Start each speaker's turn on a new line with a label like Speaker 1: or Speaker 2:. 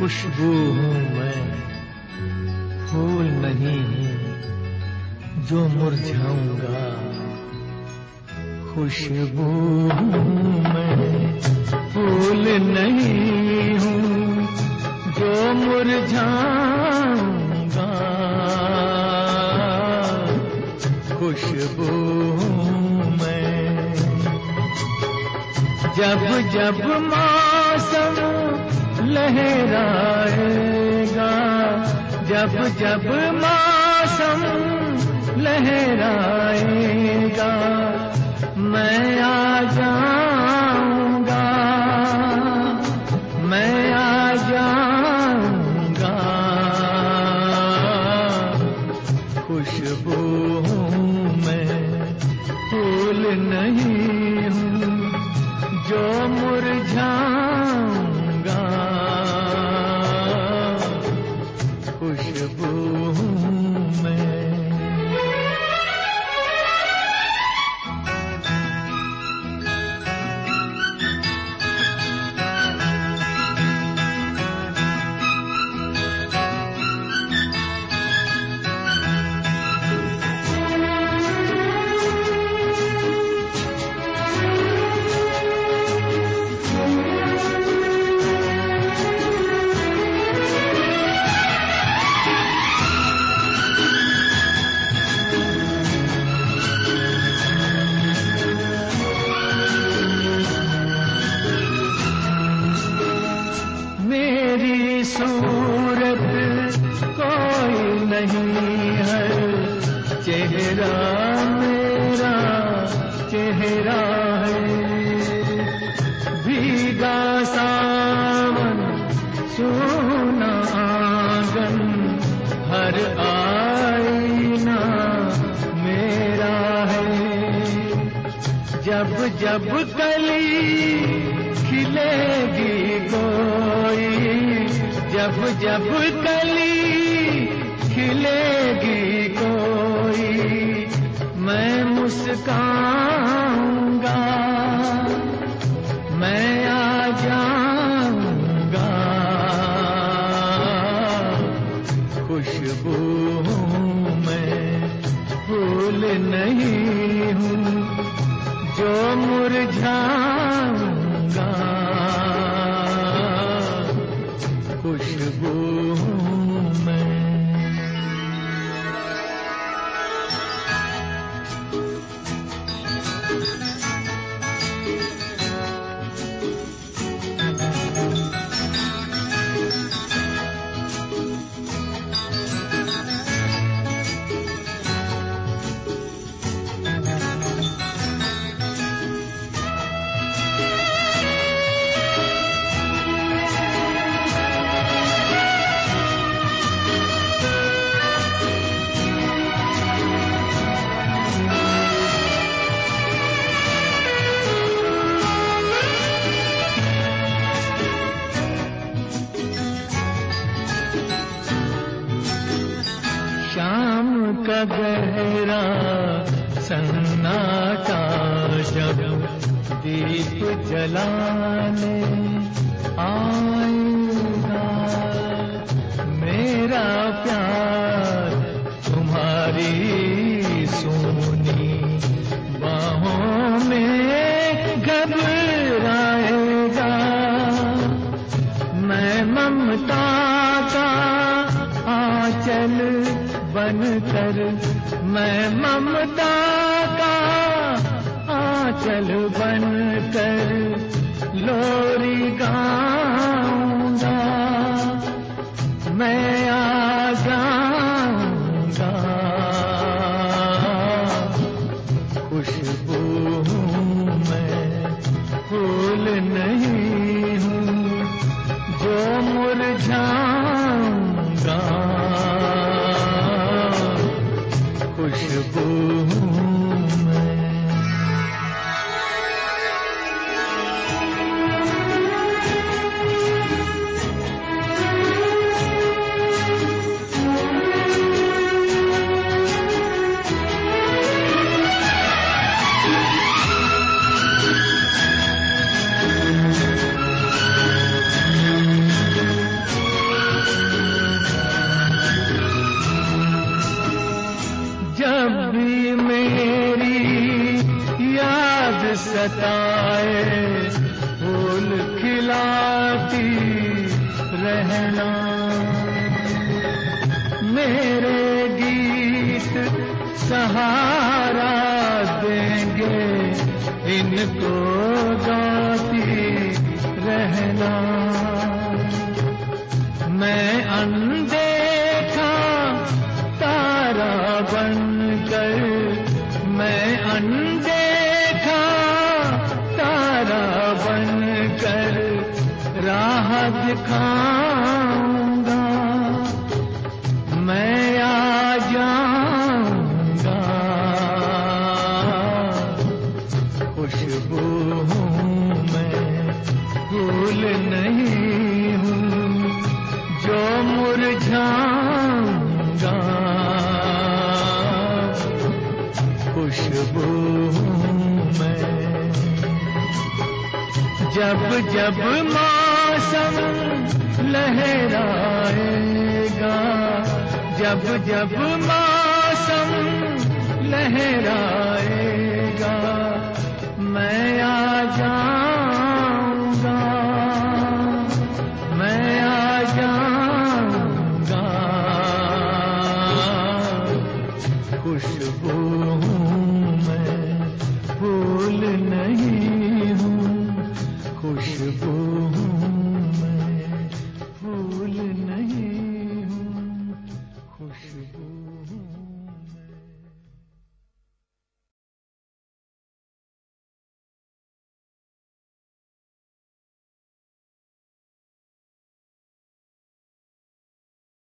Speaker 1: खुशबू हूँ मैं, फूल नहीं हूँ जो मुरझाऊंगा। खुशबू हूँ मैं, फूल नहीं हूँ जो मुरझाऊंगा। खुशबू हूँ मैं। जब जब मौसम लहराएगा, जब जब मौसम लहराएगा, मैं आ जाऊंगा, मैं आ जाऊंगा। खुशबू हूँ मैं, फूल नहीं हूँ जो मुरझाऊंगा। खुशबू हूँ मैं। सूरत कोई नहीं है, चेहरा मेरा चेहरा है। भीगा सावन सोना आंगन, हर आईना मेरा है। जब जब कली खिलेगी कोई, जब जब कली खिलेगी कोई, मैं मुस्काऊंगा, मैं आ जाऊंगा। खुशबू हूँ मैं, फूल नहीं हूँ जो मुरझाऊंगा। खुशबू हूँ मैं। शाम का गहरा सन्नाटा जब दीप जलाने आएगा, मेरा प्यार तुम्हारी सोनी बाहों में घबराएगा। मैं ममता का आंचल बनकर, मैं ममता का आंचल बनकर लोरी गाऊंगा, मैं आ जाऊंगा। खुशबू हूँ मैं, फूल नहीं हूँ जो मुरझाऊंगा। खुशबू हूँ मैं। बुलाती रहना। मेरे गीत सहारा देंगे, इनको गाती रहना। मैं अनदेखा तारा बनकर, मैं अनदेखा तारा बनकर राह दिखाऊंगा। मैं आ जाऊंगा, खुशबू हूँ मैं, फूल नहीं हूँ जो मुरझाऊंगा। खुशबू हूँ मैं। जब जब मौसम लहराएगा, जब जब मौसम लहराएगा, मैं आ जाऊंगा, मैं आ जाऊंगा। खुशबू हूँ मैं, फूल नहीं हूँ, खुशबू हूँ।